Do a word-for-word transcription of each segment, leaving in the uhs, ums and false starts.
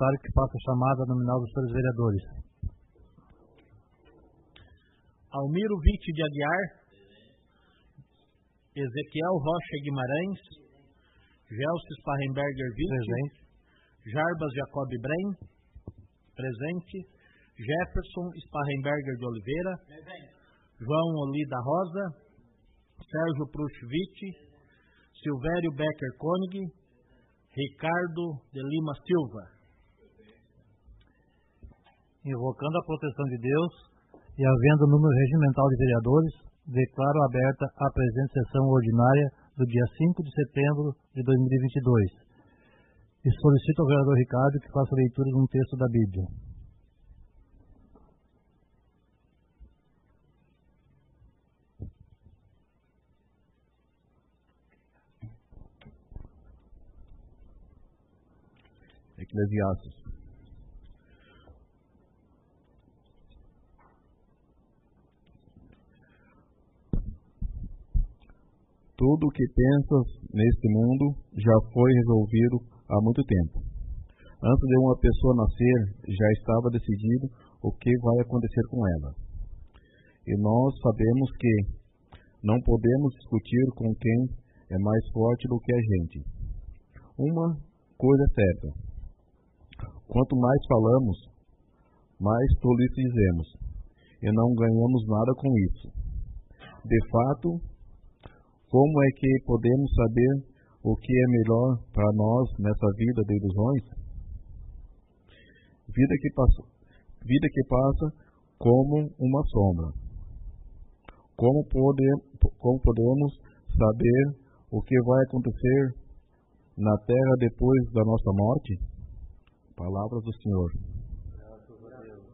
secretário que faça a chamada nominal dos senhores vereadores. Almiro Vitti de Aguiar, Ezequiel Rocha Guimarães, Gelsis Sparrenberger Vitti, presente. Jarbas Jacob Brem, presente. Jefferson Sparrenberger de Oliveira, presente. João Olida Rosa, Sérgio Pruchvich, Silvério Becker Koenig, Ricardo de Lima Silva. Invocando a proteção de Deus e havendo número regimental de vereadores, declaro aberta a presente sessão ordinária do dia cinco de setembro de dois mil e vinte e dois e solicito ao vereador Ricardo que faça a leitura de um texto da Bíblia. Eclesiastes. Tudo o que pensas neste mundo já foi resolvido há muito tempo. Antes de uma pessoa nascer, já estava decidido o que vai acontecer com ela. E nós sabemos que não podemos discutir com quem é mais forte do que a gente. Uma coisa é certa. Quanto mais falamos, mais tolice dizemos, e não ganhamos nada com isso. De fato, como é que podemos saber o que é melhor para nós nessa vida de ilusões? Vida que passa, vida que passa como uma sombra. Como, pode, como podemos saber o que vai acontecer na terra depois da nossa morte? Palavras do Senhor. Graças a Deus.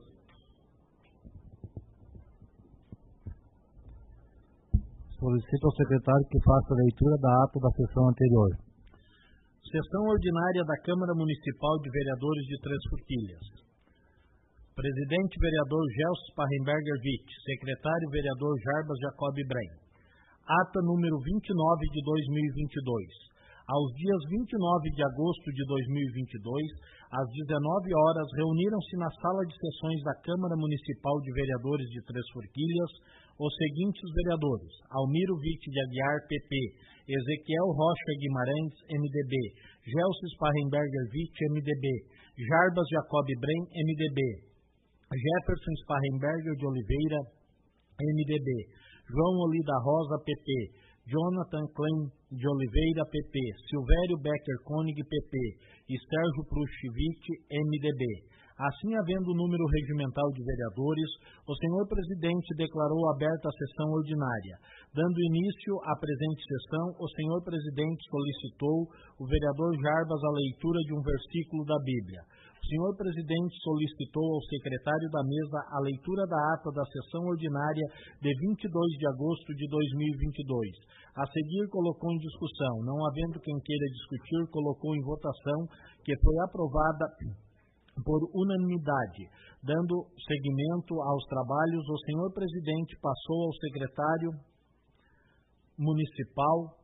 Solicito ao secretário que faça a leitura da ata da sessão anterior. Sessão ordinária da Câmara Municipal de Vereadores de Três Forquilhas. Presidente vereador Gelsis Sparrenberger Vitti. Secretário vereador Jarbas Jacob Brem. Ata número vinte e nove de dois mil e vinte e dois. Aos dias vinte e nove de agosto de dois mil e vinte e dois, às dezenove horas, reuniram-se na sala de sessões da Câmara Municipal de Vereadores de Três Forquilhas os seguintes vereadores: Almiro Vitti de Aguiar, P P, Ezequiel Rocha Guimarães, M D B, Gelsis Sparrenberger Vitti, M D B, Jarbas Jacob Brem, M D B, Jefferson Sparrenberger de Oliveira, M D B, João Olida Rosa, P P, Jonathan Klein de Oliveira, P P, Silvério Becker Koenig, P P e Sérgio Pruchvich, M D B. Assim, havendo o número regimental de vereadores, o senhor presidente declarou aberta a sessão ordinária. Dando início à presente sessão, o senhor presidente solicitou o vereador Jarbas a leitura de um versículo da Bíblia. O senhor presidente solicitou ao secretário da mesa a leitura da ata da sessão ordinária de vinte e dois de agosto de dois mil e vinte e dois. A seguir, colocou em discussão. Não havendo quem queira discutir, colocou em votação, que foi aprovada por unanimidade. Dando seguimento aos trabalhos, o senhor presidente passou ao secretário municipal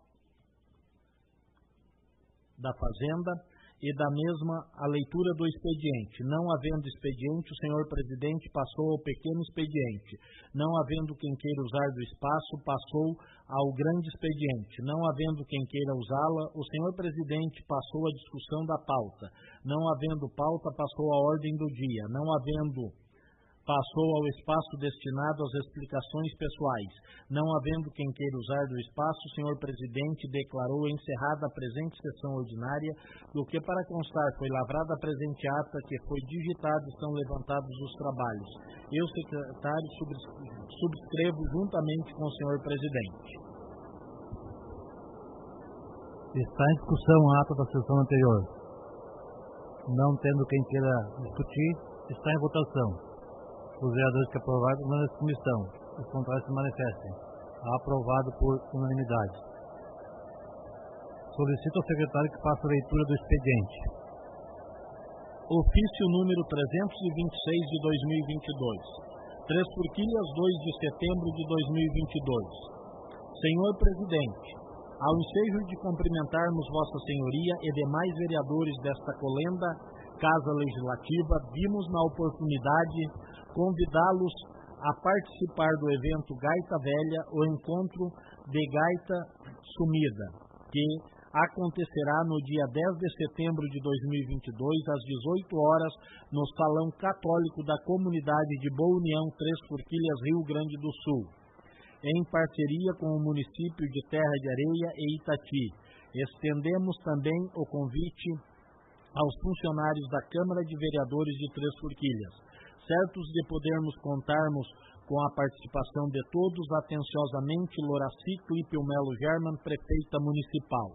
da Fazenda e da mesma a leitura do expediente. Não havendo expediente, o senhor presidente passou ao pequeno expediente. Não havendo quem queira usar do espaço, passou ao grande expediente. Não havendo quem queira usá-la, o senhor presidente passou à discussão da pauta. Não havendo pauta, passou à ordem do dia. Não havendo passou ao espaço destinado às explicações pessoais. Não havendo quem queira usar do espaço, o senhor presidente declarou encerrada a presente sessão ordinária, do que para constar foi lavrada a presente ata, que foi digitada e são levantados os trabalhos. Eu, secretário, subscrevo juntamente com o senhor presidente. Está em discussão a ata da sessão anterior. Não tendo quem queira discutir, está em votação. Os vereadores que aprovaram, permaneçam na comissão. Os contrários se manifestem. Aprovado por unanimidade. Solicito ao secretário que faça a leitura do expediente. Ofício número trezentos e vinte e seis de dois mil e vinte e dois. Três Forquilhas, dois de setembro de dois mil e vinte e dois. Senhor Presidente, ao ensejo de cumprimentarmos Vossa Senhoria e demais vereadores desta colenda, Casa Legislativa, vimos na oportunidade convidá-los a participar do evento Gaita Velha, o encontro de Gaita Sumida, que acontecerá no dia dez de setembro de dois mil e vinte e dois, às dezoito horas, no Salão Católico da Comunidade de Boa União, Três Forquilhas, Rio Grande do Sul, em parceria com o município de Terra de Areia e Itati. Estendemos também o convite aos funcionários da Câmara de Vereadores de Três Forquilhas. Certos de podermos contarmos com a participação de todos, atenciosamente, Loraci Clipio Melo German, prefeita municipal.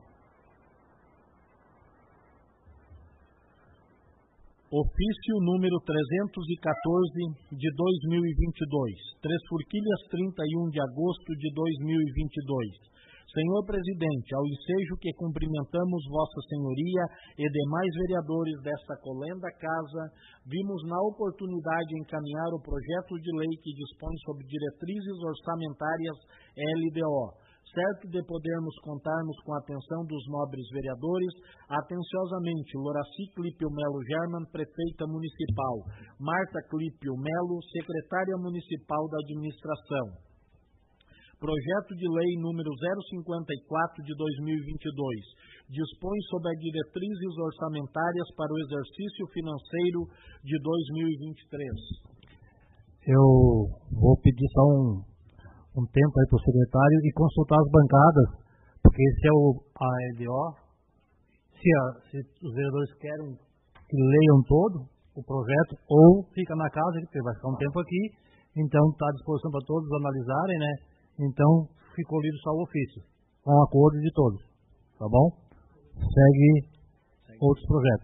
Ofício número trezentos e quatorze de dois mil e vinte e dois, Três Forquilhas, trinta e um de agosto de dois mil e vinte e dois. Senhor Presidente, ao ensejo que cumprimentamos Vossa Senhoria e demais vereadores desta colenda casa, vimos na oportunidade encaminhar o projeto de lei que dispõe sobre diretrizes orçamentárias L D O. Certo de podermos contarmos com a atenção dos nobres vereadores, atenciosamente, Loraci Clipio Melo German, prefeita municipal, Marta Clipio Melo, secretária municipal da administração. Projeto de Lei número zero cinquenta e quatro de dois mil e vinte e dois dispõe sobre as diretrizes orçamentárias para o exercício financeiro de dois mil e vinte e três. Eu vou pedir só um, um tempo aí para o secretário e consultar as bancadas, porque esse é o a L D O. Se, a, se os vereadores querem que leiam todo o projeto, ou fica na casa, porque vai ficar um tempo aqui, então está à disposição para todos analisarem, né? Então, ficou lido só o ofício, com o acordo de todos, tá bom? Segue, Segue. outros projetos.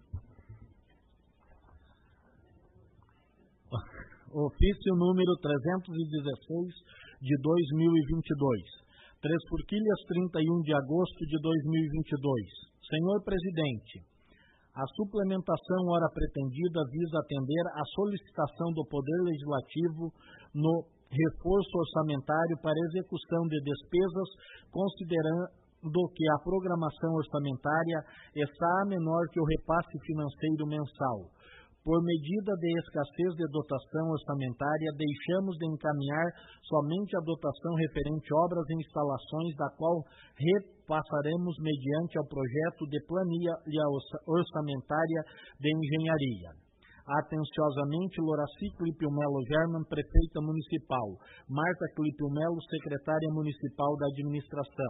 Ofício número trezentos e dezesseis de dois mil e vinte e dois, Três Forquilhas, trinta e um de agosto de dois mil e vinte e dois. Senhor Presidente, a suplementação ora pretendida visa atender à solicitação do Poder Legislativo no reforço orçamentário para execução de despesas, considerando que a programação orçamentária está menor que o repasse financeiro mensal. Por medida de escassez de dotação orçamentária, deixamos de encaminhar somente a dotação referente a obras e instalações, da qual repassaremos mediante ao projeto de planilha orçamentária de engenharia. Atenciosamente, Loraci Clipio Melo German, prefeita municipal, Marta Clipio Melo, secretária municipal da administração.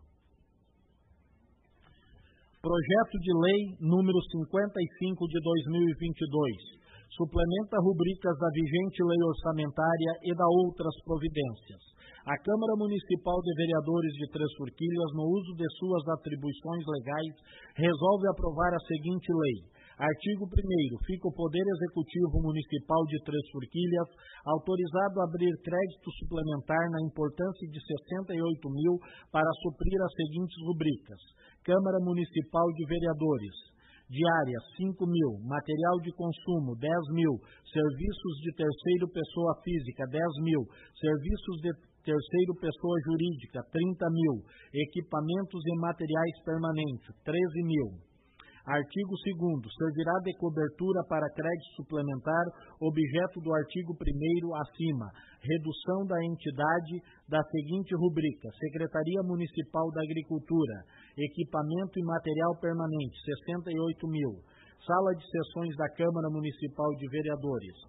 Projeto de Lei número cinquenta e cinco de dois mil e vinte e dois, suplementa rubricas da vigente lei orçamentária e da outras providências. A Câmara Municipal de Vereadores de Três Forquilhas, no uso de suas atribuições legais, resolve aprovar a seguinte lei. Artigo primeiro. Fica o Poder Executivo Municipal de Três Forquilhas autorizado a abrir crédito suplementar na importância de sessenta e oito mil para suprir as seguintes rubricas. Câmara Municipal de Vereadores. Diária, cinco mil. Material de consumo, dez mil. Serviços de terceiro pessoa física, dez mil. Serviços de terceiro pessoa jurídica, trinta mil. Equipamentos e materiais permanentes, treze mil. Artigo segundo. Servirá de cobertura para crédito suplementar objeto do artigo primeiro acima. Redução da entidade da seguinte rubrica. Secretaria Municipal da Agricultura. Equipamento e material permanente, sessenta e oito mil. Sala de sessões da Câmara Municipal de Vereadores.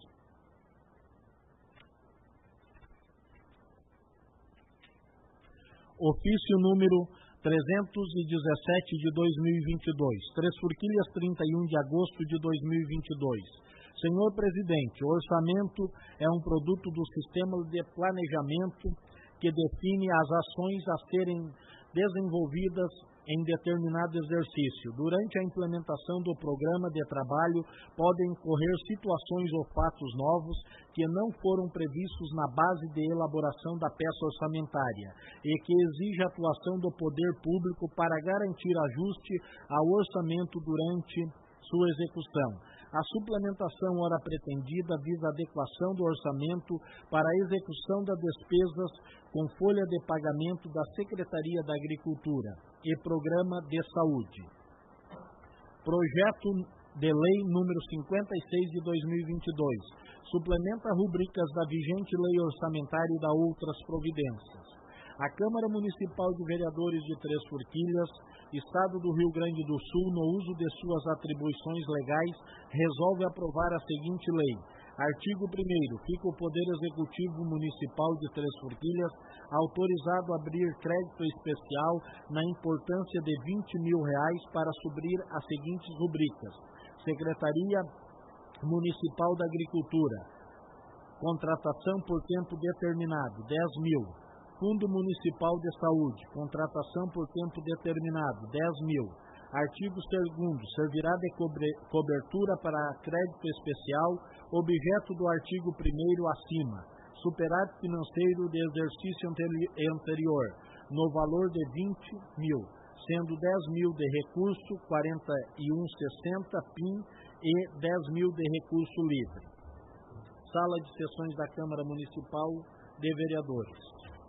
Ofício número trezentos e dezessete de dois mil e vinte e dois, Três Forquilhas, trinta e um de agosto de dois mil e vinte e dois. Senhor Presidente, o orçamento é um produto do sistema de planejamento que define as ações a serem desenvolvidas em determinado exercício. Durante a implementação do programa de trabalho, podem ocorrer situações ou fatos novos que não foram previstos na base de elaboração da peça orçamentária e que exige a atuação do poder público para garantir ajuste ao orçamento durante sua execução. A suplementação ora pretendida visa a adequação do orçamento para a execução das despesas com folha de pagamento da Secretaria da Agricultura e Programa de Saúde. Projeto de Lei número cinquenta e seis de dois mil e vinte e dois, suplementa rubricas da vigente Lei Orçamentária e da outras providências. A Câmara Municipal de Vereadores de Três Forquilhas, Estado do Rio Grande do Sul, no uso de suas atribuições legais, resolve aprovar a seguinte lei. Artigo primeiro. Fica o Poder Executivo Municipal de Três Forquilhas autorizado a abrir crédito especial na importância de vinte mil reais para suprir as seguintes rubricas. Secretaria Municipal da Agricultura. Contratação por tempo determinado, dez mil. Fundo Municipal de Saúde. Contratação por tempo determinado, dez mil. Artigo segundo. Servirá de cobertura para crédito especial, objeto do artigo primeiro acima. Superávit financeiro de exercício anterior, no valor de vinte mil, sendo dez mil de recurso, quarenta e um vírgula sessenta P I N e dez mil de recurso livre. Sala de Sessões da Câmara Municipal de Vereadores.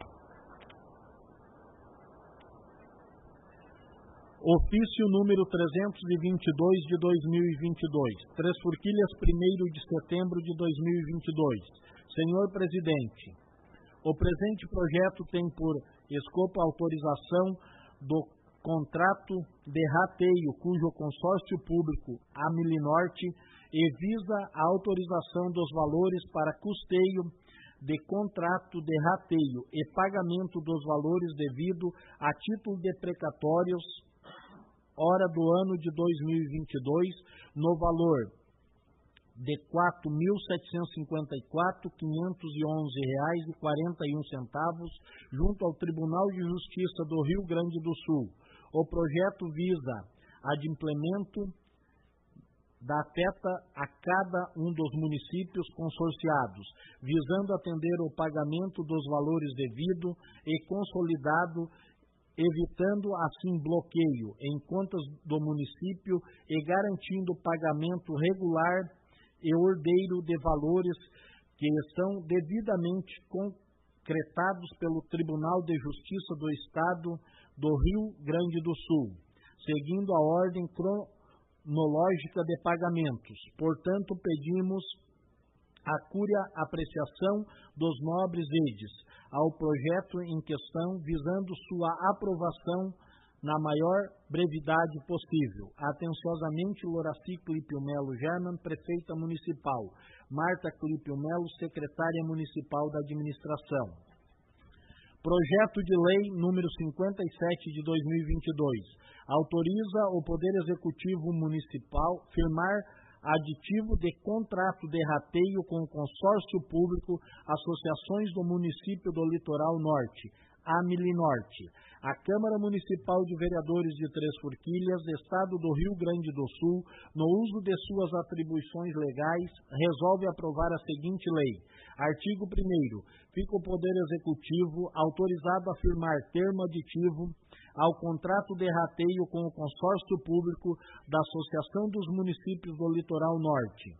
Ofício número trezentos e vinte e dois de dois mil e vinte e dois, Três Forquilhas, primeiro de setembro de dois mil e vinte e dois. Senhor Presidente, o presente projeto tem por escopo a autorização do contrato de rateio, cujo consórcio público, a Milinorte, e visa a autorização dos valores para custeio de contrato de rateio e pagamento dos valores devido a título de precatórios hora do ano de dois mil e vinte e dois, no valor de quatro mil setecentos e cinquenta e quatro mil quinhentos e onze reais e quarenta e um centavos, junto ao Tribunal de Justiça do Rio Grande do Sul. O projeto visa adimplemento da afeta a cada um dos municípios consorciados, visando atender o pagamento dos valores devido e consolidado, evitando assim bloqueio em contas do município e garantindo pagamento regular e ordeiro de valores que são devidamente concretados pelo Tribunal de Justiça do Estado do Rio Grande do Sul, seguindo a ordem cronológica de pagamentos. Portanto, pedimos a cúria apreciação dos nobres edes ao projeto em questão, visando sua aprovação na maior brevidade possível. Atenciosamente, Loraci Clipio Melo German, Prefeita Municipal. Marta Clipio Melo, Secretária Municipal da Administração. Projeto de Lei número cinquenta e sete de dois mil e vinte e dois. Autoriza o Poder Executivo Municipal firmar aditivo de contrato de rateio com o consórcio público Associações do Município do Litoral Norte, a Milinorte. A Câmara Municipal de Vereadores de Três Forquilhas, Estado do Rio Grande do Sul, no uso de suas atribuições legais, resolve aprovar a seguinte lei. Artigo primeiro. Fica o Poder Executivo autorizado a firmar termo aditivo ao contrato de rateio com o consórcio público da Associação dos Municípios do Litoral Norte,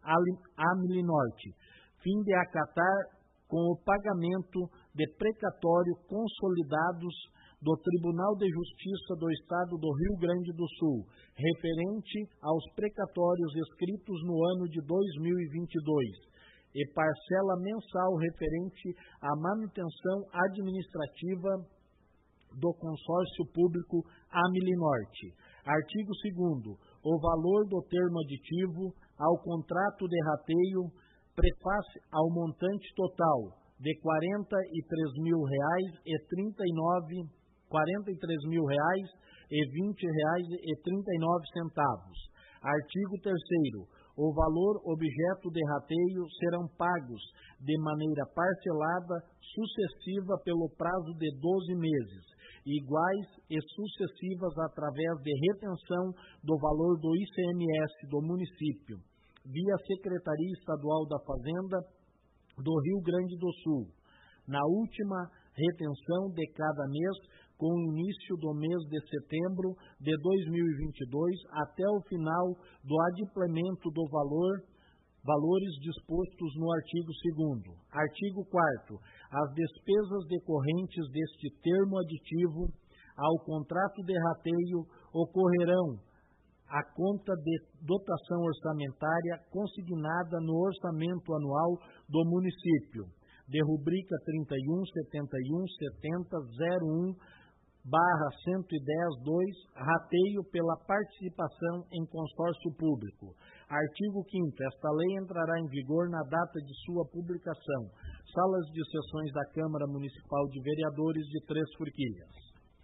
a Milinorte, fim de acatar com o pagamento de precatório consolidados do Tribunal de Justiça do Estado do Rio Grande do Sul, referente aos precatórios escritos no ano de dois mil e vinte e dois, e parcela mensal referente à manutenção administrativa do consórcio público a Milinorte. Artigo segundo. O valor do termo aditivo ao contrato de rateio preface ao montante total de quarenta e três mil reais e trinta e nove, quarenta e três mil reais e vinte reais e trinta e nove centavos. Artigo terceiro. O valor objeto de rateio serão pagos de maneira parcelada sucessiva pelo prazo de doze meses, iguais e sucessivas através de retenção do valor do I C M S do município, via Secretaria Estadual da Fazenda do Rio Grande do Sul, na última retenção de cada mês, com o início do mês de setembro de dois mil e vinte e dois até o final do adimplemento do valor, valores dispostos no artigo segundo. Artigo quarto. As despesas decorrentes deste termo aditivo ao contrato de rateio ocorrerão a conta de dotação orçamentária consignada no orçamento anual do município, de rubrica trinta e um, setenta e um, setenta, zero um, barra cento e dez, dois, rateio pela participação em consórcio público. Artigo quinto. Esta lei entrará em vigor na data de sua publicação. Salas de sessões da Câmara Municipal de Vereadores de Três Forquilhas.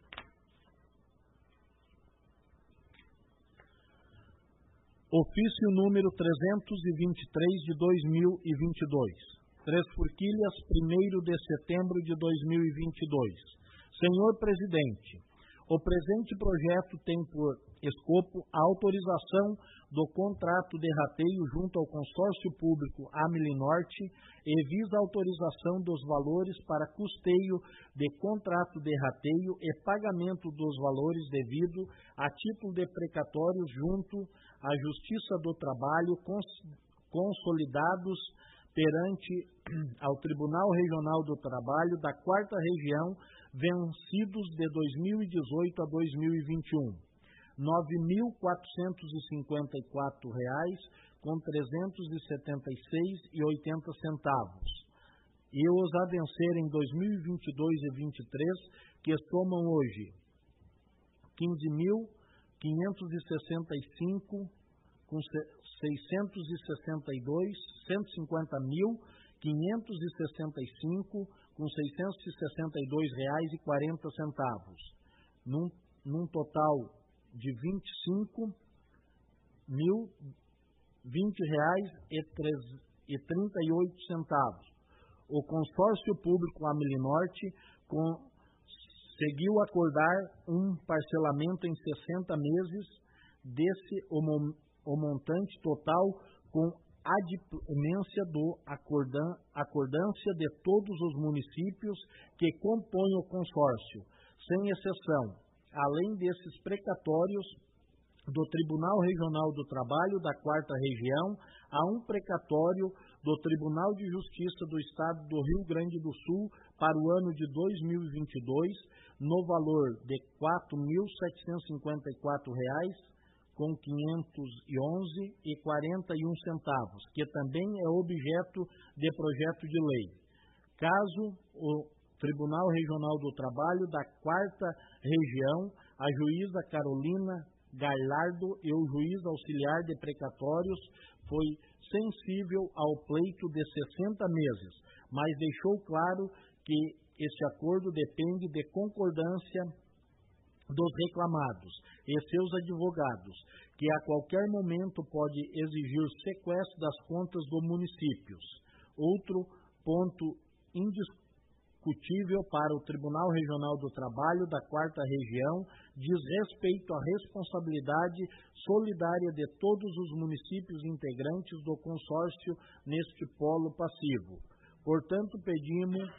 Ofício número trezentos e vinte e três de dois mil e vinte e dois. Três Forquilhas, primeiro de setembro de dois mil e vinte e dois. Senhor Presidente, o presente projeto tem por escopo a autorização do contrato de rateio junto ao consórcio público Amilinorte e visa a autorização dos valores para custeio de contrato de rateio e pagamento dos valores devido a título de precatórios junto à Justiça do Trabalho cons- consolidados perante ao Tribunal Regional do Trabalho da Quarta Região, vencidos de dois mil e dezoito a dois mil e vinte e um. nove mil quatrocentos e cinquenta e quatro reais com trezentos e setenta e seis reais e oitenta centavos. E os a vencer em dois mil e vinte e dois e vinte e três, que somam hoje quinze mil quinhentos e sessenta e cinco com seiscentos e sessenta e dois, cento e cinquenta mil quinhentos e sessenta e cinco com seiscentos e sessenta e dois reais e quarenta centavos, num, num total de vinte e cinco mil vinte reais e trinta e oito centavos. O consórcio público Amilinorte conseguiu acordar um parcelamento em sessenta meses desse o, o montante total com adimplência do acordan, acordância de todos os municípios que compõem o consórcio, sem exceção, além desses precatórios do Tribunal Regional do Trabalho da Quarta Região, há um precatório do Tribunal de Justiça do Estado do Rio Grande do Sul para o ano de dois mil e vinte e dois, no valor de quatro mil setecentos e cinquenta e quatro reais com quinhentos e onze reais e quarenta e um centavos, que também é objeto de projeto de lei. Caso o Tribunal Regional do Trabalho da Quarta Região, a juíza Carolina Gallardo e o juiz auxiliar de precatórios foi sensível ao pleito de sessenta meses, mas deixou claro que este acordo depende de concordância dos reclamados e seus advogados, que a qualquer momento pode exigir sequestro das contas dos municípios. Outro ponto indiscutível para o Tribunal Regional do Trabalho da Quarta Região diz respeito à responsabilidade solidária de todos os municípios integrantes do consórcio neste polo passivo. Portanto, pedimos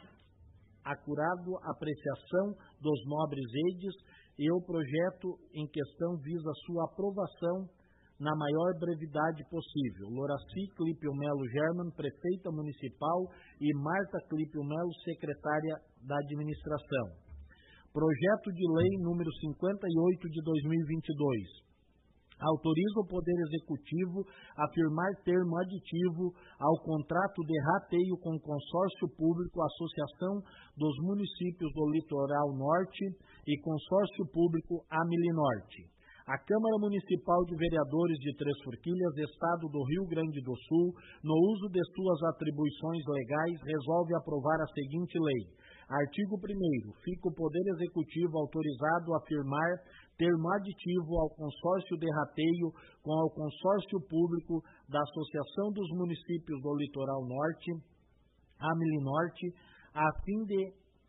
acurado apreciação dos nobres edes e o projeto em questão visa sua aprovação na maior brevidade possível. Loraci Clípio Melo German, prefeita municipal, e Marta Clípio Melo, secretária da administração. Projeto de lei número cinquenta e oito de dois mil e vinte e dois. Autoriza o Poder Executivo a firmar termo aditivo ao contrato de rateio com o Consórcio Público Associação dos Municípios do Litoral Norte e Consórcio Público Amilinorte. A Câmara Municipal de Vereadores de Três Forquilhas, Estado do Rio Grande do Sul, no uso de suas atribuições legais, resolve aprovar a seguinte lei. Artigo primeiro. Fica o Poder Executivo autorizado a firmar termo aditivo ao consórcio de rateio com o consórcio público da Associação dos Municípios do Litoral Norte, Amilinorte, a fim de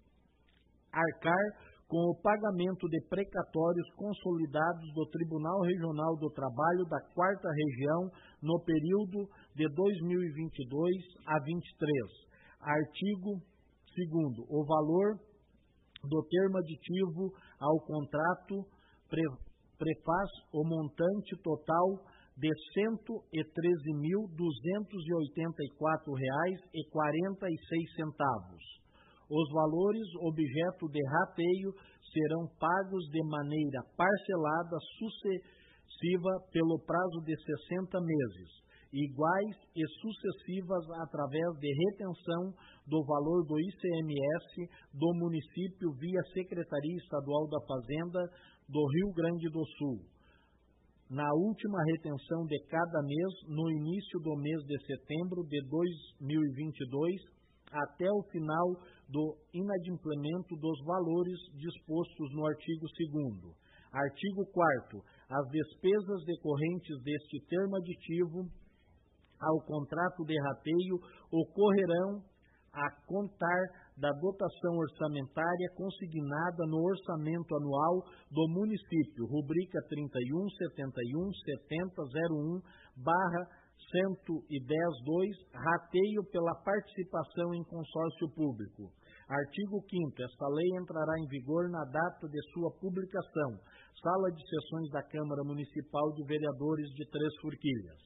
arcar com o pagamento de precatórios consolidados do Tribunal Regional do Trabalho da Quarta Região no período de dois mil e vinte e dois a vinte e três. Artigo segundo. O valor do termo aditivo ao contrato pre, prefaz o montante total de cento e treze mil duzentos e oitenta e quatro reais e quarenta e seis centavos. Os valores objeto de rateio serão pagos de maneira parcelada sucessiva pelo prazo de sessenta meses, iguais e sucessivas através de retenção do valor do I C M S do município via Secretaria Estadual da Fazenda do Rio Grande do Sul, na última retenção de cada mês, no início do mês de setembro de dois mil e vinte e dois, até o final do inadimplemento dos valores dispostos no artigo segundo. Artigo quarto. As despesas decorrentes deste termo aditivo ao contrato de rateio ocorrerão a contar da dotação orçamentária consignada no orçamento anual do município, rubrica trinta e um, setenta e um, setenta, zero um, barra cento e dez, dois, rateio pela participação em consórcio público. Artigo quinto. Esta lei entrará em vigor na data de sua publicação. Sala de Sessões da Câmara Municipal de Vereadores de Três Forquilhas.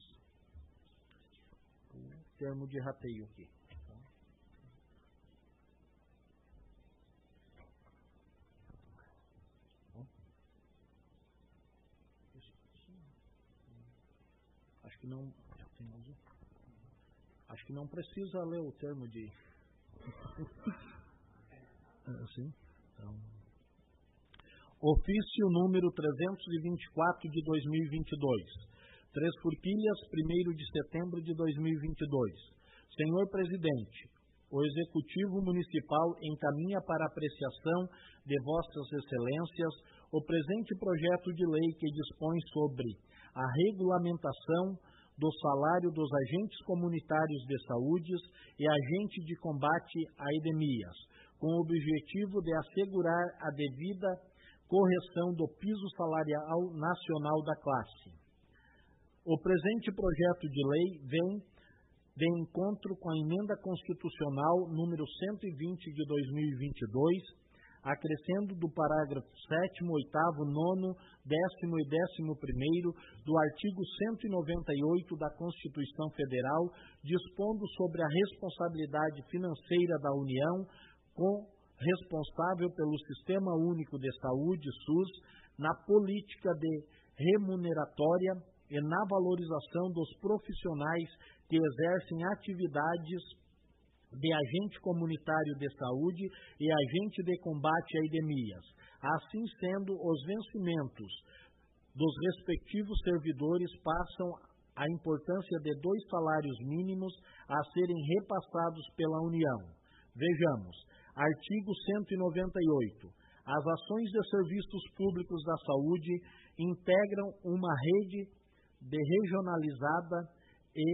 O termo de rateio aqui. Acho que não, acho que não precisa ler o termo de... Assim, então... Ofício número trezentos e vinte e quatro de dois mil e vinte e dois. Três Forquilhas, primeiro de setembro de dois mil e vinte e dois. Senhor Presidente, o Executivo Municipal encaminha para apreciação de Vossas Excelências o presente projeto de lei que dispõe sobre a regulamentação do salário dos agentes comunitários de saúde e agente de combate a epidemias, com o objetivo de assegurar a devida correção do piso salarial nacional da classe. O presente projeto de lei vem de encontro com a Emenda Constitucional número cento e vinte de dois mil e vinte e dois, acrescendo do parágrafo sétimo, oitavo, nono, décimo e décimo primeiro do artigo cento e noventa e oito da Constituição Federal, dispondo sobre a responsabilidade financeira da União com responsável pelo Sistema Único de Saúde, SUS, na política de remuneratória e na valorização dos profissionais que exercem atividades de agente comunitário de saúde e agente de combate a epidemias. Assim sendo, os vencimentos dos respectivos servidores passam a importância de dois salários mínimos a serem repassados pela União. Vejamos, artigo cento e noventa e oito. As ações de serviços públicos da saúde integram uma rede de regionalizada e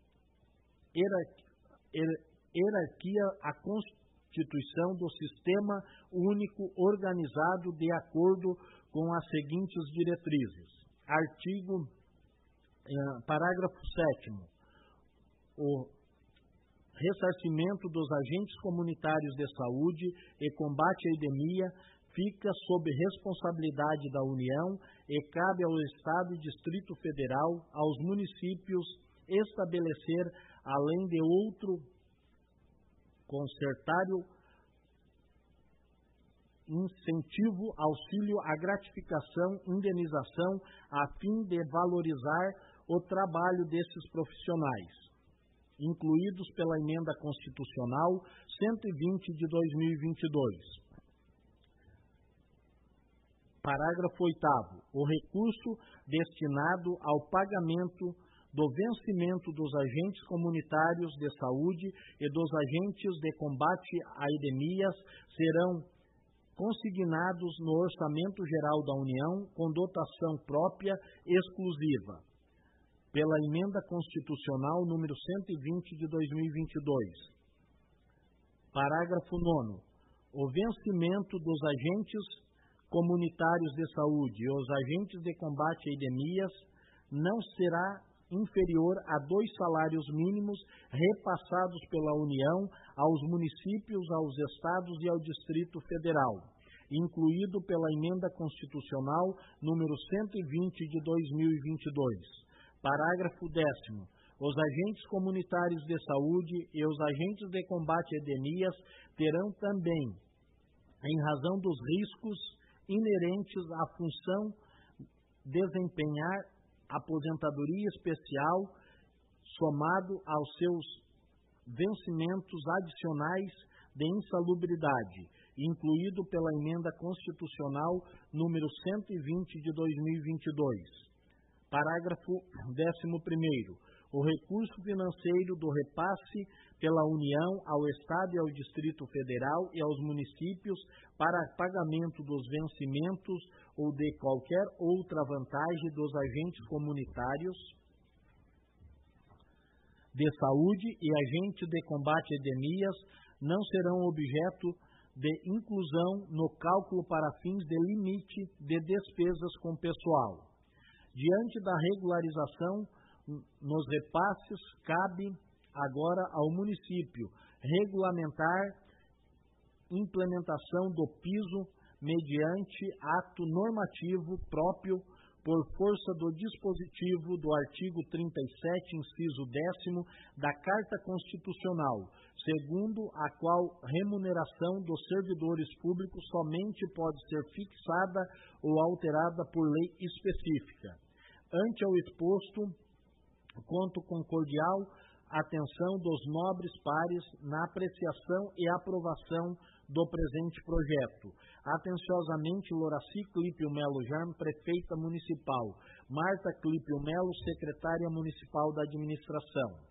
hierarquia a constituição do Sistema Único organizado de acordo com as seguintes diretrizes. Artigo, eh, parágrafo sétimo. O ressarcimento dos agentes comunitários de saúde e combate à epidemia fica sob responsabilidade da União e cabe ao Estado e Distrito Federal, aos municípios, estabelecer, além de outro concertário, incentivo, auxílio, a gratificação, indenização, a fim de valorizar o trabalho desses profissionais, incluídos pela Emenda Constitucional cento e vinte de dois mil e vinte e dois. Parágrafo oitavo. O recurso destinado ao pagamento do vencimento dos agentes comunitários de saúde e dos agentes de combate a epidemias serão consignados no Orçamento Geral da União com dotação própria exclusiva, pela Emenda Constitucional número cento e vinte de dois mil e vinte e dois. Parágrafo nono. O vencimento dos agentes comunitários de saúde e os agentes de combate a epidemias não será inferior a dois salários mínimos repassados pela União aos municípios, aos estados e ao Distrito Federal, incluído pela Emenda Constitucional número cento e vinte de dois mil e vinte e dois. Parágrafo décimo. Os agentes comunitários de saúde e os agentes de combate a epidemias terão também, em razão dos riscos inerentes à função desempenhar aposentadoria especial somado aos seus vencimentos adicionais de insalubridade, incluído pela Emenda Constitucional número cento e vinte de dois mil e vinte e dois. Parágrafo décimo primeiro. O recurso financeiro do repasse pela União ao Estado e ao Distrito Federal e aos municípios para pagamento dos vencimentos ou de qualquer outra vantagem dos agentes comunitários de saúde e agentes de combate a epidemias não serão objeto de inclusão no cálculo para fins de limite de despesas com pessoal. Diante da regularização nos repasses, cabe agora ao município regulamentar implementação do piso mediante ato normativo próprio por força do dispositivo do artigo trinta e sete, inciso décimo, da Carta Constitucional, segundo a qual remuneração dos servidores públicos somente pode ser fixada ou alterada por lei específica. Ante ao exposto, conto com cordial atenção dos nobres pares na apreciação e aprovação do presente projeto. Atenciosamente, Loraci Clípio Melo Jarme, Prefeita Municipal. Marta Clípio Melo, Secretária Municipal da Administração.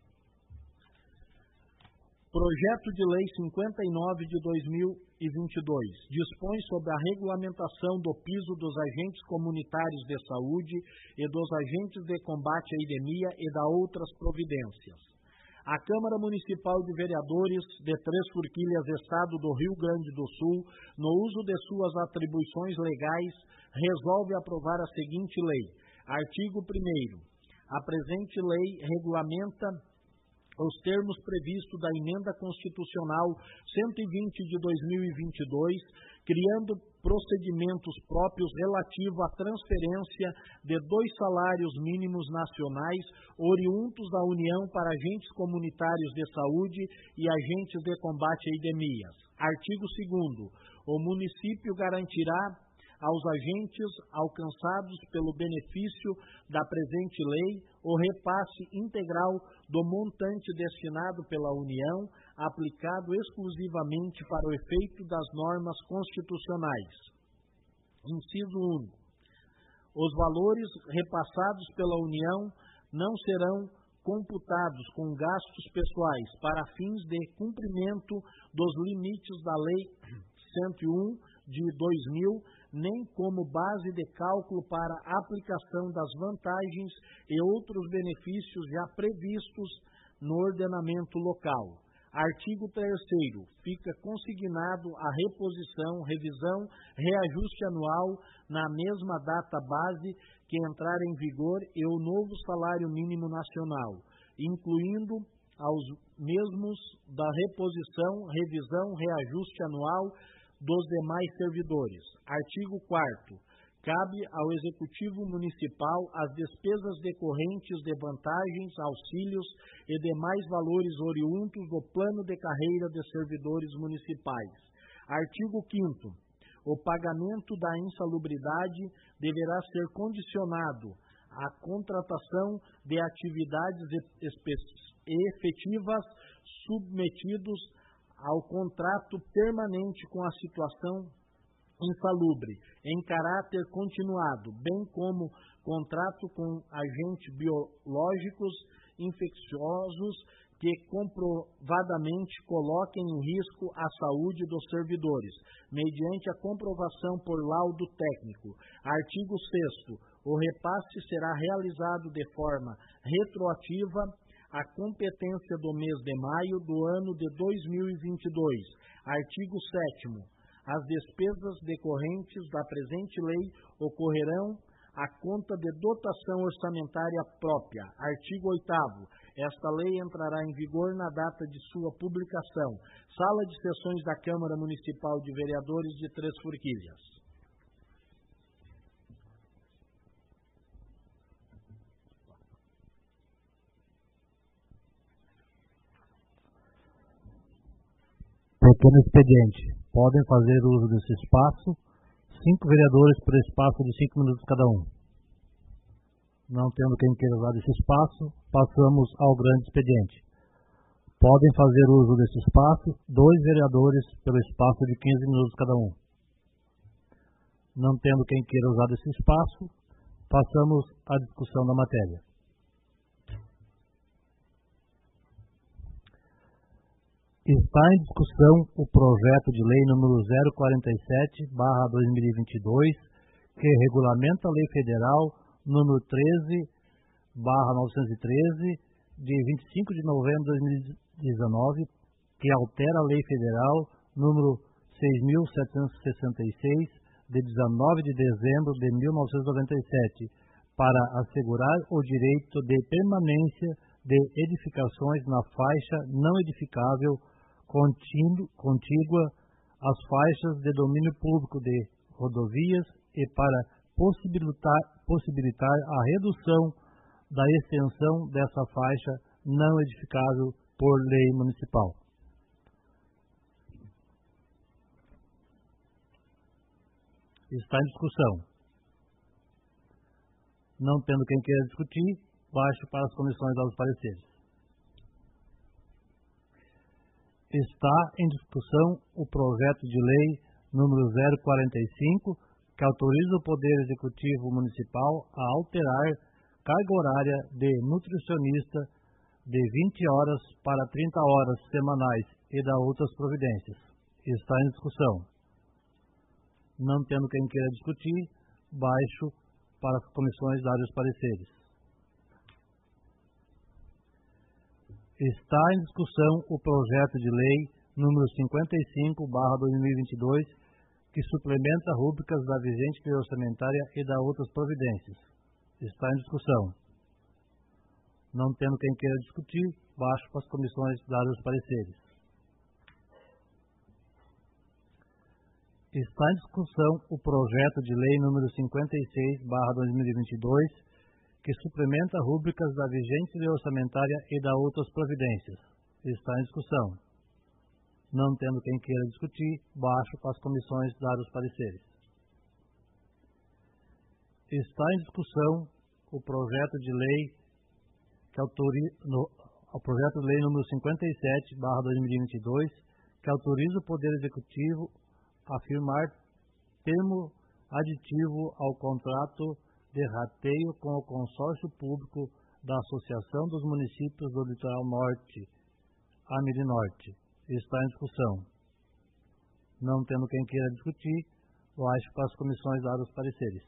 Projeto de Lei cinquenta e nove de dois mil e vinte e dois dispõe sobre a regulamentação do piso dos agentes comunitários de saúde e dos agentes de combate à epidemia e da outras providências. A Câmara Municipal de Vereadores de Três Forquilhas, Estado do Rio Grande do Sul, no uso de suas atribuições legais, resolve aprovar a seguinte lei. Artigo primeiro. A presente lei regulamenta os termos previstos da Emenda Constitucional cento e vinte de dois mil e vinte e dois, criando procedimentos próprios relativos à transferência de dois salários mínimos nacionais oriundos da União para agentes comunitários de saúde e agentes de combate a epidemias. Artigo segundo. O município garantirá aos agentes alcançados pelo benefício da presente lei o repasse integral do montante destinado pela União, aplicado exclusivamente para o efeito das normas constitucionais. Inciso um. Os valores repassados pela União não serão computados com gastos pessoais para fins de cumprimento dos limites da Lei cento e um de dois mil, nem como base de cálculo para a aplicação das vantagens e outros benefícios já previstos no ordenamento local. Artigo terceiro. Fica consignado a reposição, revisão, reajuste anual na mesma data base que entrar em vigor e o novo salário mínimo nacional, incluindo aos mesmos da reposição, revisão, reajuste anual dos demais servidores. Artigo quarto. Cabe ao Executivo Municipal as despesas decorrentes de vantagens, auxílios e demais valores oriundos do plano de carreira de servidores municipais. Artigo quinto. O pagamento da insalubridade deverá ser condicionado à contratação de atividades efetivas submetidos ao contrato permanente com a situação insalubre, em caráter continuado, bem como contrato com agentes biológicos infecciosos que comprovadamente coloquem em risco a saúde dos servidores, mediante a comprovação por laudo técnico. Artigo sexto. O repasse será realizado de forma retroativa à competência do mês de maio do ano de dois mil e vinte e dois. Artigo sétimo. As despesas decorrentes da presente lei ocorrerão à conta de dotação orçamentária própria. Artigo oitavo. Esta lei entrará em vigor na data de sua publicação. Sala de Sessões da Câmara Municipal de Vereadores de Três Forquilhas. Pequeno expediente. Podem fazer uso desse espaço cinco vereadores por espaço de cinco minutos cada um. Não tendo quem queira usar desse espaço, passamos ao grande expediente. Podem fazer uso desse espaço dois vereadores pelo espaço de quinze minutos cada um. Não tendo quem queira usar desse espaço, passamos à discussão da matéria. Está em discussão o projeto de lei número zero quarenta e sete barra dois mil e vinte e dois, que regulamenta a lei federal número treze barra novecentos e treze, de vinte e cinco de novembro de dois mil e dezenove, que altera a lei federal número seis mil setecentos e sessenta e seis, de dezenove de dezembro de mil novecentos e noventa e sete, para assegurar o direito de permanência de edificações na faixa não edificável contígua às faixas de domínio público de rodovias e para possibilitar, possibilitar a redução da extensão dessa faixa não edificável por lei municipal. Está em discussão. Não tendo quem queira discutir, baixo para as comissões aos pareceres. Está em discussão o projeto de lei número zero quarenta e cinco, que autoriza o Poder Executivo Municipal a alterar carga horária de nutricionista de vinte horas para trinta horas semanais e da outras providências. Está em discussão. Não tendo quem queira discutir, baixo para as comissões dar os pareceres. Está em discussão o projeto de lei número cinquenta e cinco barra dois mil e vinte e dois, que suplementa rubricas da vigente lei orçamentária e da outras providências. Está em discussão. Não tendo quem queira discutir, baixo para as comissões dar os pareceres. Está em discussão o projeto de lei número cinquenta e seis barra dois mil e vinte e dois, que suplementa rubricas da vigente lei orçamentária e da outras providências. Está em discussão. Não tendo quem queira discutir, baixo para as comissões dar os pareceres. Está em discussão o projeto de lei que autoriza, no, o projeto de lei número cinquenta e sete barra dois mil e vinte e dois, que autoriza o Poder Executivo a firmar termo aditivo ao contrato de rateio com o consórcio público da Associação dos Municípios do Litoral Norte, AMILNorte. Está em discussão. Não tendo quem queira discutir, baixo para as comissões dar os pareceres.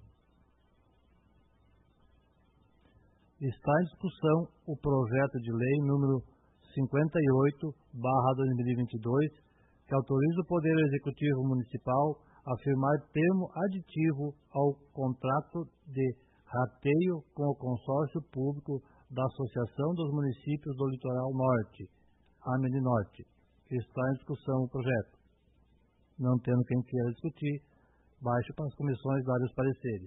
Está em discussão o projeto de lei número cinquenta e oito barra dois mil e vinte e dois, que autoriza o Poder Executivo Municipal a firmar termo aditivo ao contrato de rateio com o consórcio público da Associação dos Municípios do Litoral Norte, AMILNorte. Está em discussão o projeto. Não tendo quem queira discutir, baixo para as comissões dar os pareceres.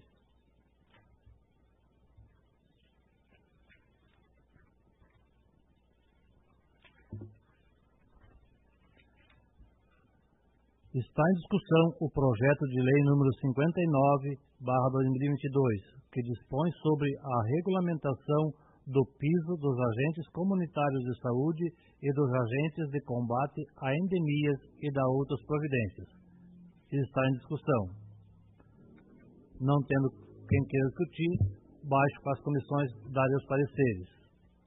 Está em discussão o projeto de lei número cinquenta e nove barra dois mil e vinte e dois, que dispõe sobre a regulamentação do piso dos agentes comunitários de saúde e dos agentes de combate a endemias e da outras providências. Está em discussão. Não tendo quem queira discutir, baixo para as comissões darem os pareceres.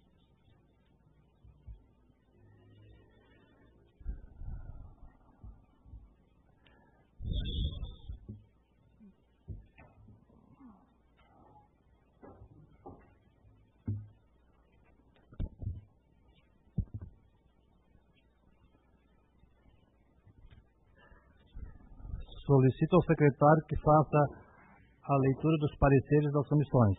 Solicito ao secretário que faça a leitura dos pareceres das comissões.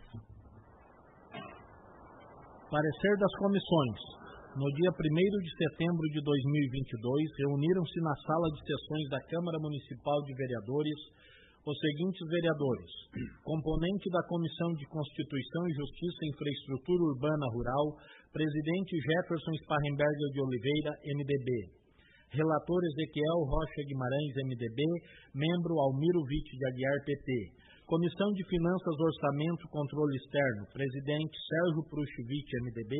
Parecer das comissões. No dia primeiro de setembro de dois mil e vinte e dois, reuniram-se na sala de sessões da Câmara Municipal de Vereadores os seguintes vereadores: componente da Comissão de Constituição e Justiça e Infraestrutura Urbana Rural, presidente Jefferson Sparrenberger de Oliveira, M D B. Relator Ezequiel Rocha Guimarães, M D B, membro Almiro Vitti de Aguiar, P T. Comissão de Finanças, Orçamento e Controle Externo, presidente Sérgio Prushvich, M D B,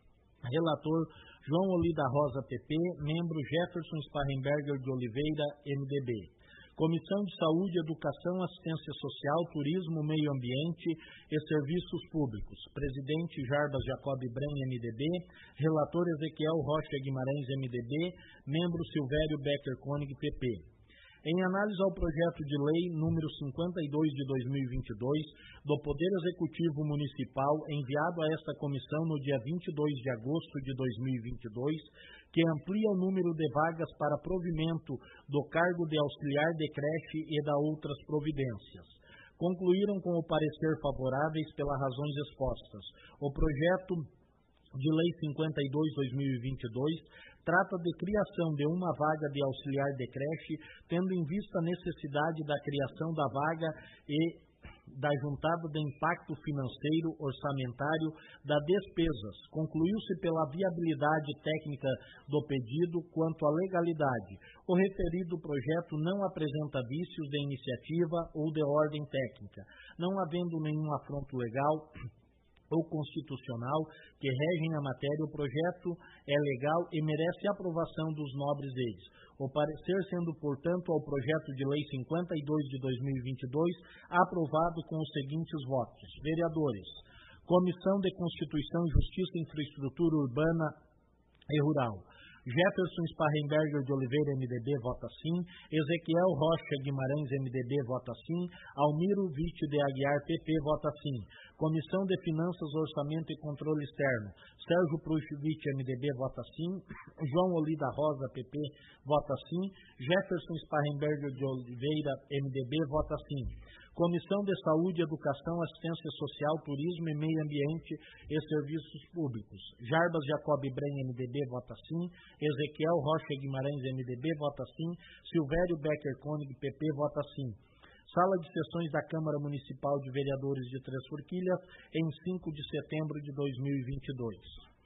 relator João Olida Rosa, P P, membro Jefferson Sparrenberger de Oliveira, M D B. Comissão de Saúde, Educação, Assistência Social, Turismo, Meio Ambiente e Serviços Públicos, presidente Jarbas Jacob Bren, M D B, relator Ezequiel Rocha Guimarães, M D B, membro Silvério Becker Koenig, P P. Em análise ao projeto de lei número cinquenta e dois de dois mil e vinte e dois do Poder Executivo Municipal, enviado a esta comissão no dia vinte e dois de agosto de dois mil e vinte e dois, que amplia o número de vagas para provimento do cargo de auxiliar de creche e da outras providências. Concluíram com o parecer favoráveis pelas razões expostas. O projeto de Lei cinquenta e dois de dois mil e vinte e dois trata de criação de uma vaga de auxiliar de creche, tendo em vista a necessidade da criação da vaga e da juntada de impacto financeiro, orçamentário, da despesas. Concluiu-se pela viabilidade técnica do pedido quanto à legalidade. O referido projeto não apresenta vícios de iniciativa ou de ordem técnica, não havendo nenhum afronto legal ou constitucional que regem a matéria. O projeto é legal e merece aprovação dos nobres eles. O parecer sendo, portanto, ao projeto de lei cinquenta e dois de dois mil e vinte e dois aprovado com os seguintes votos. Vereadores: Comissão de Constituição, Justiça, Infraestrutura Urbana e Rural, Jefferson Sparrenberger de Oliveira, M D B, vota sim. Ezequiel Rocha Guimarães, M D B, vota sim. Almiro Vitti de Aguiar, P P, vota sim. Comissão de Finanças, Orçamento e Controle Externo, Sérgio Prushvich, M D B, vota sim. João Olida Rosa, P P, vota sim. Jefferson Sparrenberger de Oliveira, M D B, vota sim. Comissão de Saúde, Educação, Assistência Social, Turismo e Meio Ambiente e Serviços Públicos, Jarbas Jacob Bren, M D B, vota sim. Ezequiel Rocha Guimarães, M D B, vota sim. Silvério Becker Koenig, P P, vota sim. Sala de Sessões da Câmara Municipal de Vereadores de Três Forquilhas, em cinco de setembro de dois mil e vinte e dois.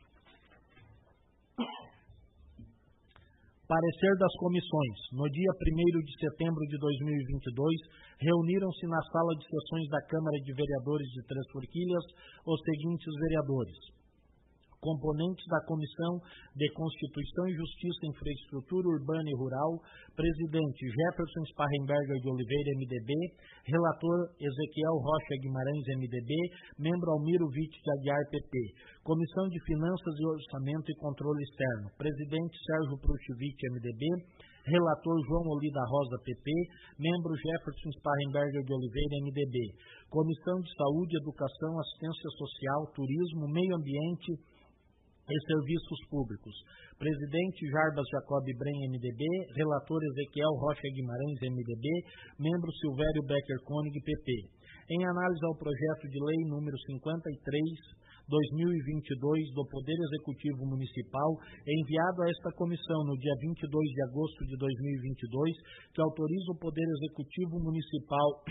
Parecer das comissões. No dia primeiro de setembro de dois mil e vinte e dois, reuniram-se na Sala de Sessões da Câmara de Vereadores de Três Forquilhas os seguintes vereadores: componentes da Comissão de Constituição e Justiça, Infraestrutura Urbana e Rural, presidente Jefferson Sparrenberger de Oliveira, M D B, relator Ezequiel Rocha Guimarães, M D B, membro Almiro Vitti de Aguiar, P P, Comissão de Finanças e Orçamento e Controle Externo, presidente Sérgio Prushvich, M D B, relator João Olida Rosa, P P, membro Jefferson Sparrenberger de Oliveira, M D B, Comissão de Saúde, Educação, Assistência Social, Turismo, Meio Ambiente e Serviços Públicos, presidente Jarbas Jacob Bren, M D B, relator Ezequiel Rocha Guimarães, M D B, membro Silvério Becker Koenig, P P. Em análise ao projeto de lei número cinquenta e três de dois mil e vinte e dois do Poder Executivo Municipal, enviado a esta comissão no dia vinte e dois de agosto de dois mil e vinte e dois, que autoriza o Poder Executivo Municipal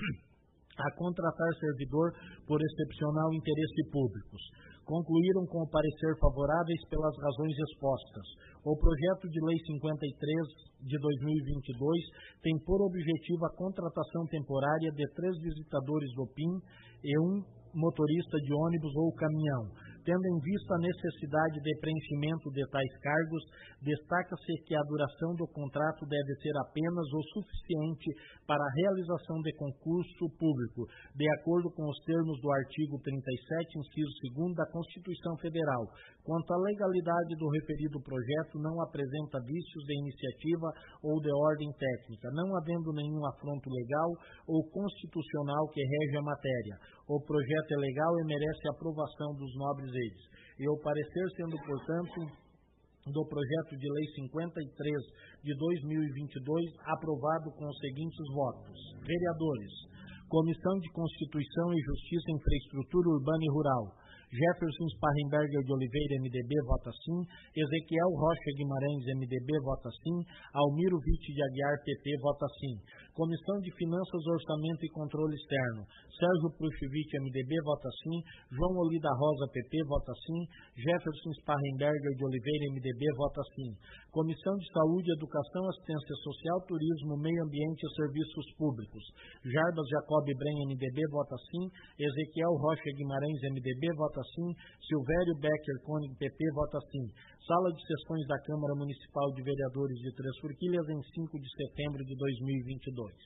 a contratar servidor por excepcional interesse públicos. Concluíram com o parecer favoráveis pelas razões expostas. O projeto de lei cinquenta e três de dois mil e vinte e dois tem por objetivo a contratação temporária de três visitadores do P I M e um motorista de ônibus ou caminhão. Tendo em vista a necessidade de preenchimento de tais cargos, destaca-se que a duração do contrato deve ser apenas o suficiente para a realização de concurso público, de acordo com os termos do artigo trinta e sete, inciso segundo da Constituição Federal. Quanto à legalidade do referido projeto, não apresenta vícios de iniciativa ou de ordem técnica, não havendo nenhum afronto legal ou constitucional que rege a matéria. O projeto é legal e merece a aprovação dos nobres eles. E o parecer sendo, portanto, do projeto de lei cinquenta e três de dois mil e vinte e dois, aprovado com os seguintes votos. Vereadores: Comissão de Constituição e Justiça, Infraestrutura Urbana e Rural, Jefferson Sparrenberger de Oliveira, M D B, vota sim. Ezequiel Rocha Guimarães, M D B, vota sim. Almiro Vitti de Aguiar, P P, vota sim. Comissão de Finanças, Orçamento e Controle Externo, Sérgio Pruchevich, M D B, vota sim. João Olida Rosa, P P, vota sim. Jefferson Sparrenberger de Oliveira, M D B, vota sim. Comissão de Saúde, Educação, Assistência Social, Turismo, Meio Ambiente e Serviços Públicos, Jarbas Jacob Bren, M D B, vota sim. Ezequiel Rocha Guimarães, M D B, vota sim. Silvério Becker Koenig, P P, vota sim. Sala de Sessões da Câmara Municipal de Vereadores de Três Forquilhas, em cinco de setembro de dois mil e vinte e dois.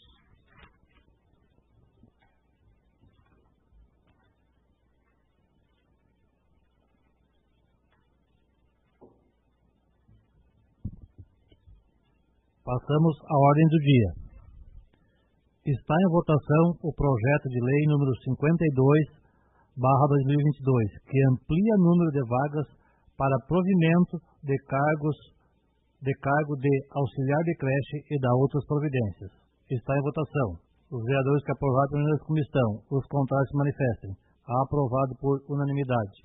Passamos à ordem do dia. Está em votação o projeto de lei número cinquenta e dois barra dois mil e vinte e dois, que amplia o número de vagas para provimento de cargos de cargo de auxiliar de creche e da outras providências. Está em votação. Os vereadores que aprovaram pela comissão, os contrários se manifestem. Aprovado por unanimidade.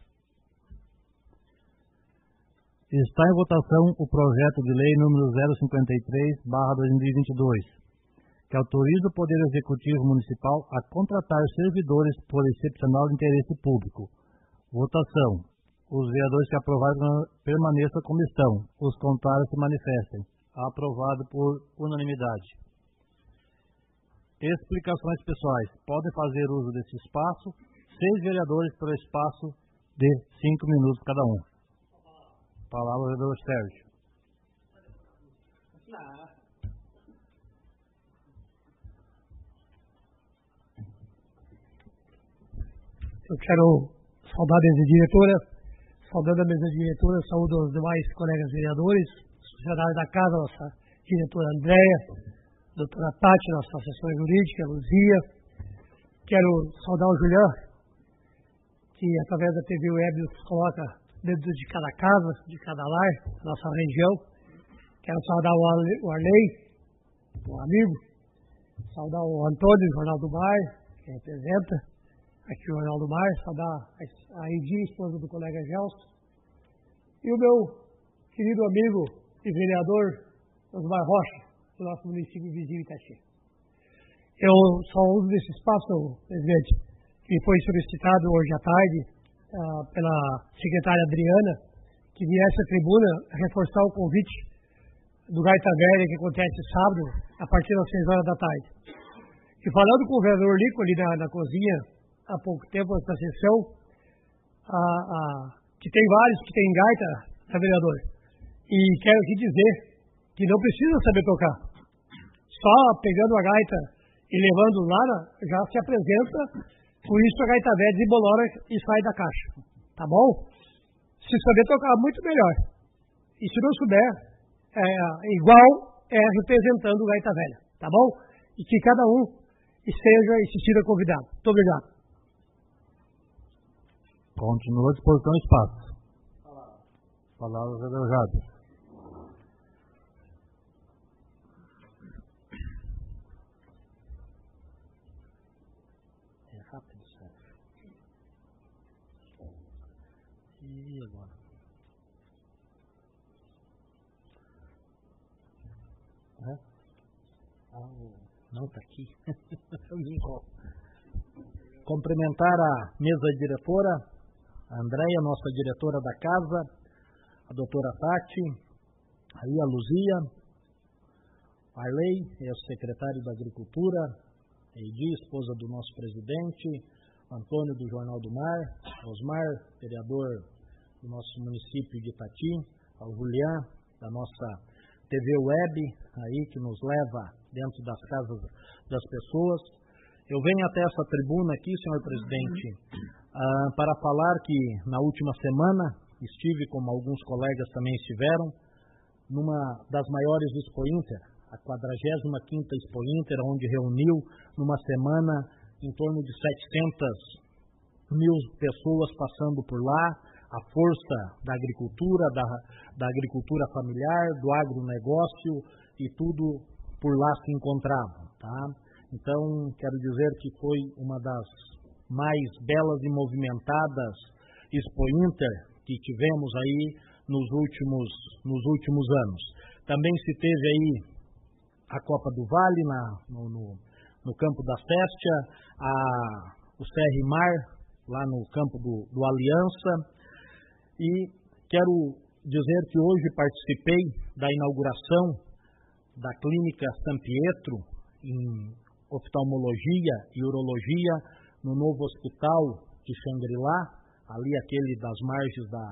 Está em votação o projeto de lei número zero cinquenta e três barra dois mil e vinte e dois, que autoriza o Poder Executivo Municipal a contratar servidores por excepcional interesse público. Votação. Os vereadores que aprovaram permaneçam à comissão. Os contrários se manifestem. Aprovado por unanimidade. Explicações pessoais. Podem fazer uso desse espaço. Seis vereadores pelo espaço de cinco minutos cada um. Palavra ao vereador Sérgio. Eu quero saudar a mesa diretora, saudando a mesa diretora, saúdo os demais colegas vereadores, funcionários da casa, nossa diretora Andréia, doutora Tati, nossa assessora jurídica, Luzia. Quero saudar o Julián, que através da T V Web nos coloca dentro de cada casa, de cada lar, da nossa região. Quero saudar o Arley, o amigo, saudar o Antônio, do Jornal do Mar, que representa aqui o Jornal do Mar, saudar a Edi, esposa do colega Gelson, e o meu querido amigo e vereador Osmar Rocha, do nosso município vizinho Itati. Eu só uso desse espaço, presidente, que foi solicitado hoje à tarde uh, pela secretária Adriana, que viesse à tribuna reforçar o convite do Gaita Velha, que acontece sábado, a partir das seis horas da tarde. E falando com o vereador Lico ali na, na cozinha, há pouco tempo, antes da sessão, a, a, que tem vários que tem gaita, né, vereador? E quero aqui dizer que não precisa saber tocar. Só pegando a gaita e levando lá, já se apresenta, com isso a gaita velha desembolora e sai da caixa. Tá bom? Se saber tocar, muito melhor. E se não souber, é, igual é representando o gaita velha. Tá bom? E que cada um esteja e se sinta convidado. Muito obrigado. Continua à disposição do espaço. Palavra ao vereador Jarbas. É rápido, Sérgio. E agora? Hã? Ah, não está aqui. Cumprimentar a mesa diretora, a Andréia, nossa diretora da casa, a doutora Tati, aí a Luzia, a Arley, ex-secretário da Agricultura, a Edi, esposa do nosso presidente, Antônio do Jornal do Mar, Osmar, vereador do nosso município de Itati, ao Julián, da nossa T V Web, aí que nos leva dentro das casas das pessoas. Eu venho até essa tribuna aqui, senhor presidente, uh, para falar que na última semana estive, como alguns colegas também estiveram, numa das maiores Expo Inter, a quadragésima quinta Expo Inter, onde reuniu numa semana em torno de setecentas mil pessoas passando por lá, a força da agricultura, da, da agricultura familiar, do agronegócio e tudo por lá se encontrava, tá? Então, quero dizer que foi uma das mais belas e movimentadas Expo Inter que tivemos aí nos últimos, nos últimos anos. Também se teve aí a Copa do Vale na, no, no, no campo da Séstia, a, o C R Mar lá no campo do, do Aliança. E quero dizer que hoje participei da inauguração da Clínica San Pietro em oftalmologia e urologia no novo hospital de Xangri-Lá, ali aquele das margens da,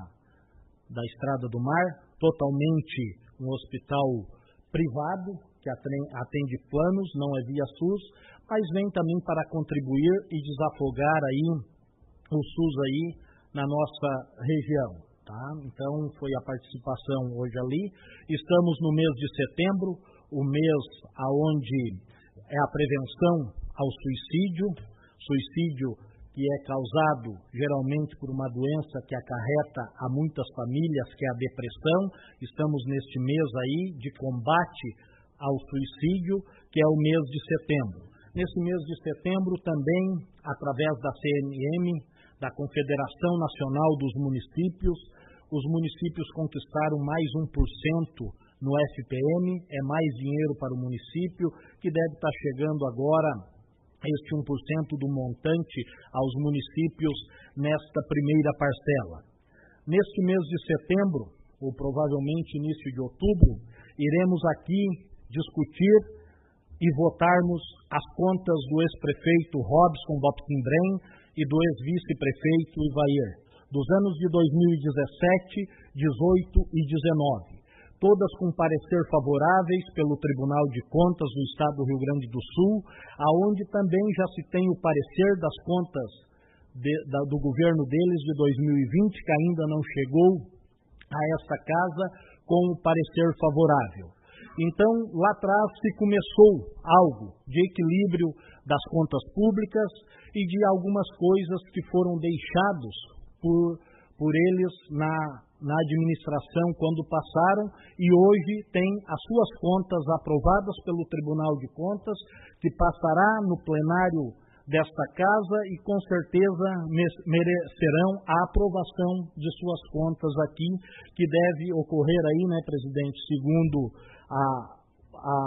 da Estrada do Mar, totalmente um hospital privado, que atende planos, não é via SUS, mas vem também para contribuir e desafogar aí o SUS aí na nossa região. Tá? Então foi a participação hoje ali. Estamos no mês de setembro, o mês aonde é a prevenção ao suicídio, suicídio que é causado geralmente por uma doença que acarreta a muitas famílias, que é a depressão. Estamos neste mês aí de combate ao suicídio, que é o mês de setembro. Nesse mês de setembro também, através da C N M, da Confederação Nacional dos Municípios, os municípios conquistaram mais um por cento no F P M, é mais dinheiro para o município, que deve estar chegando agora este um por cento do montante aos municípios nesta primeira parcela. Neste mês de setembro, ou provavelmente início de outubro, iremos aqui discutir e votarmos as contas do ex-prefeito Robson Boptindrem e do ex-vice-prefeito Ivair, dos anos de dois mil e dezessete, dezoito e dezenove. Todas com parecer favoráveis pelo Tribunal de Contas do Estado do Rio Grande do Sul, aonde também já se tem o parecer das contas de, da, do governo deles de dois mil e vinte, que ainda não chegou a esta casa com o parecer favorável. Então, lá atrás se começou algo de equilíbrio das contas públicas e de algumas coisas que foram deixados por, por eles na na administração quando passaram, e hoje tem as suas contas aprovadas pelo Tribunal de Contas, que passará no plenário desta casa e com certeza merecerão a aprovação de suas contas aqui, que deve ocorrer aí, né, presidente, segundo a, a,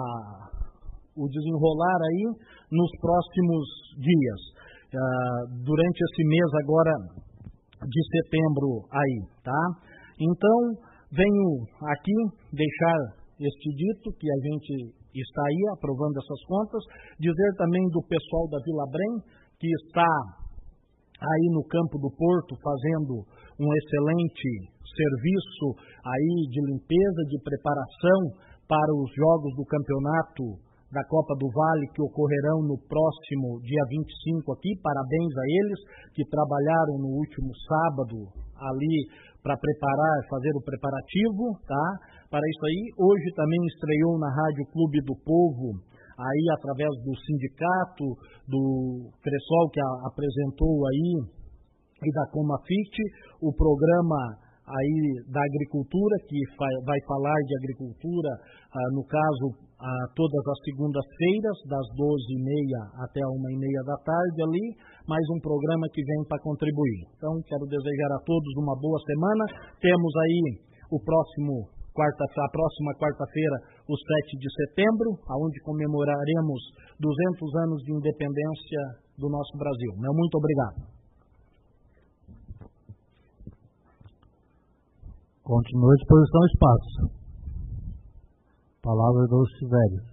o desenrolar aí nos próximos dias, uh, durante esse mês agora de setembro aí, tá? Então, venho aqui deixar este dito, que a gente está aí aprovando essas contas, dizer também do pessoal da Vila Brem, que está aí no campo do Porto fazendo um excelente serviço aí de limpeza, de preparação para os jogos do campeonato da Copa do Vale, que ocorrerão no próximo dia vinte e cinco aqui. Parabéns a eles que trabalharam no último sábado ali para preparar, fazer o preparativo, tá? Para isso aí, hoje também estreou na Rádio Clube do Povo, aí através do sindicato, do Cressol, que a, apresentou aí, e da Comafit, o programa aí da agricultura, que vai falar de agricultura, ah, no caso, ah, todas as segundas-feiras, das doze e meia até a uma e meia da tarde ali, mais um programa que vem para contribuir. Então, quero desejar a todos uma boa semana. Temos aí o próximo quarta, a próxima quarta-feira, o sete de setembro, onde comemoraremos duzentos anos de independência do nosso Brasil. Meu muito obrigado. Continua à disposição do espaço. Palavra do Silvério.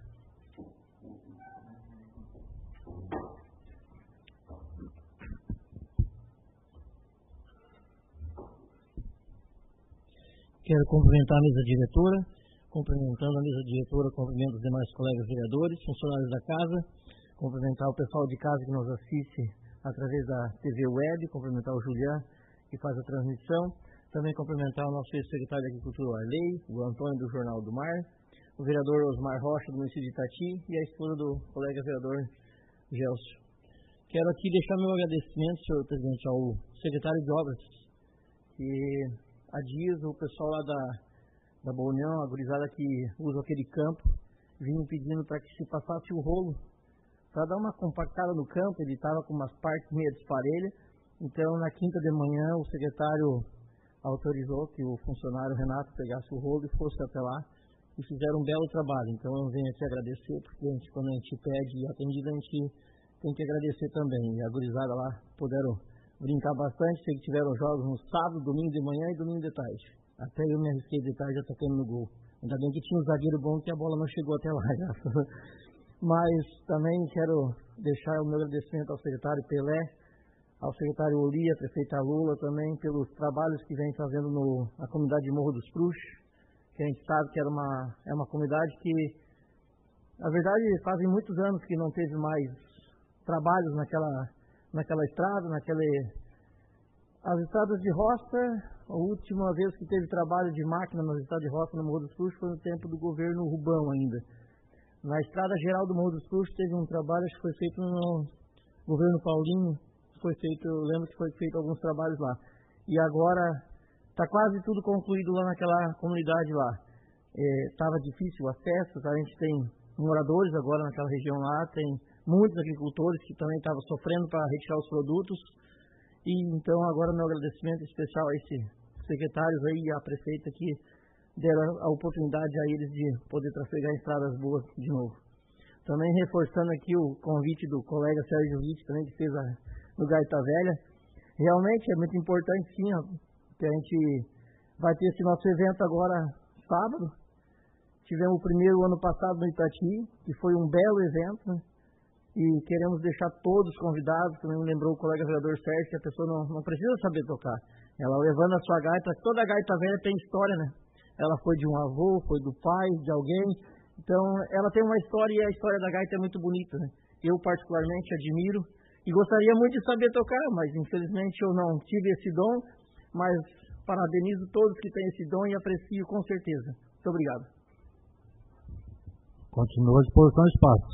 Quero cumprimentar a mesa diretora, cumprimentando a mesa diretora, cumprimento os demais colegas vereadores, funcionários da casa, cumprimentar o pessoal de casa que nos assiste através da T V Web, cumprimentar o Julián, que faz a transmissão. Também cumprimentar o nosso ex-secretário de Agricultura, Arley, o Antônio do Jornal do Mar, o vereador Osmar Rocha, do município de Itati, e a esposa do colega vereador Gelson. Quero aqui deixar meu agradecimento, senhor presidente, ao secretário de Obras, que há dias o pessoal lá da, da Boa União, a gurizada que usa aquele campo, vinha pedindo para que se passasse o rolo, para dar uma compactada no campo. Ele estava com umas partes meio desparelhas, Então, na quinta de manhã, o secretário autorizou que o funcionário Renato pegasse o rolo e fosse até lá e fizeram um belo trabalho. Então, eu venho aqui agradecer, porque a gente, quando a gente pede atendido, a gente tem que agradecer também. E a gurizada lá puderam brincar bastante, sei que tiveram jogos no sábado, domingo de manhã e domingo de tarde. Até eu me arrisquei de tarde atacando no gol. Ainda bem que tinha um zagueiro bom que a bola não chegou até lá. Mas também quero deixar o meu agradecimento ao secretário Pelé, ao secretário Oli, à prefeita Lula também, pelos trabalhos que vem fazendo no, na comunidade de Morro dos Cruz, que a gente sabe que era uma, é uma comunidade que, na verdade, fazem muitos anos que não teve mais trabalhos naquela, naquela estrada, naquela... As estradas de roça, a última vez que teve trabalho de máquina nas estradas de roça no Morro dos Cruz foi no tempo do governo Rubão ainda. Na estrada geral do Morro dos Cruz teve um trabalho que foi feito no governo Paulinho, foi feito, eu lembro que foi feito alguns trabalhos lá. E agora está quase tudo concluído lá naquela comunidade lá. Estava é, difícil o acesso, tá? A gente tem moradores agora naquela região lá, tem muitos agricultores que também estavam sofrendo para retirar os produtos. E então agora meu agradecimento especial a esses secretários aí e à prefeita que deram a oportunidade a eles de poder trafegar em estradas boas de novo. Também reforçando aqui o convite do colega Sérgio Witt, também que fez a no Gaita Velha. Realmente é muito importante, sim, ó, que a gente vai ter esse nosso evento agora sábado. Tivemos o primeiro ano passado no Itati, que foi um belo evento, né? E queremos deixar todos convidados. Também me lembrou o colega vereador Sérgio, que a pessoa não, não precisa saber tocar. Ela levando a sua gaita, toda gaita velha tem história, né? Ela foi de um avô, foi do pai, de alguém. Então, ela tem uma história e a história da gaita é muito bonita, né? Eu, particularmente, admiro. E gostaria muito de saber tocar, mas infelizmente eu não tive esse dom, mas parabenizo todos que têm esse dom e aprecio com certeza. Muito obrigado. Continua à disposição do espaço.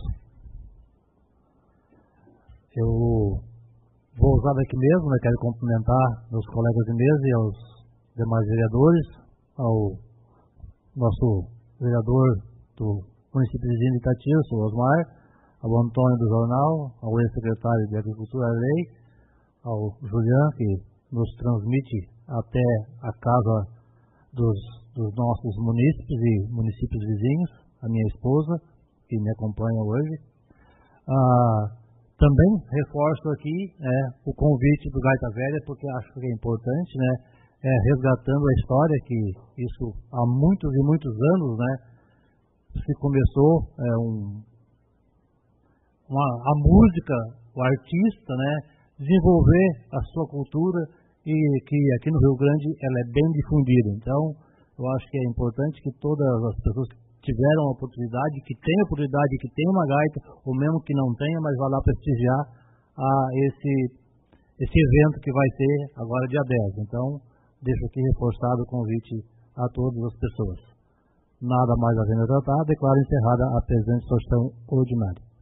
Eu vou usar daqui mesmo, né, quero cumprimentar meus colegas de mesa e aos demais vereadores, ao nosso vereador do município de Itati, o Osmar, ao Antônio do Jornal, ao ex-secretário de Agricultura Lei, ao Julián, que nos transmite até a casa dos, dos nossos munícipes e municípios vizinhos, a minha esposa, que me acompanha hoje. Ah, também reforço aqui é, o convite do Gaita Velha, porque acho que é importante, né, é, resgatando a história, que isso há muitos e muitos anos, né, se começou é, um... Uma, a música, o artista, né, desenvolver a sua cultura e que aqui no Rio Grande ela é bem difundida. Então, eu acho que é importante que todas as pessoas que tiveram a oportunidade, que têm a oportunidade, que têm uma gaita, ou mesmo que não tenha, mas vá lá prestigiar a esse, esse evento que vai ter agora dia dez. Então, deixo aqui reforçado o convite a todas as pessoas. Nada mais a ver a tratar, declaro encerrada a presente sessão ordinária.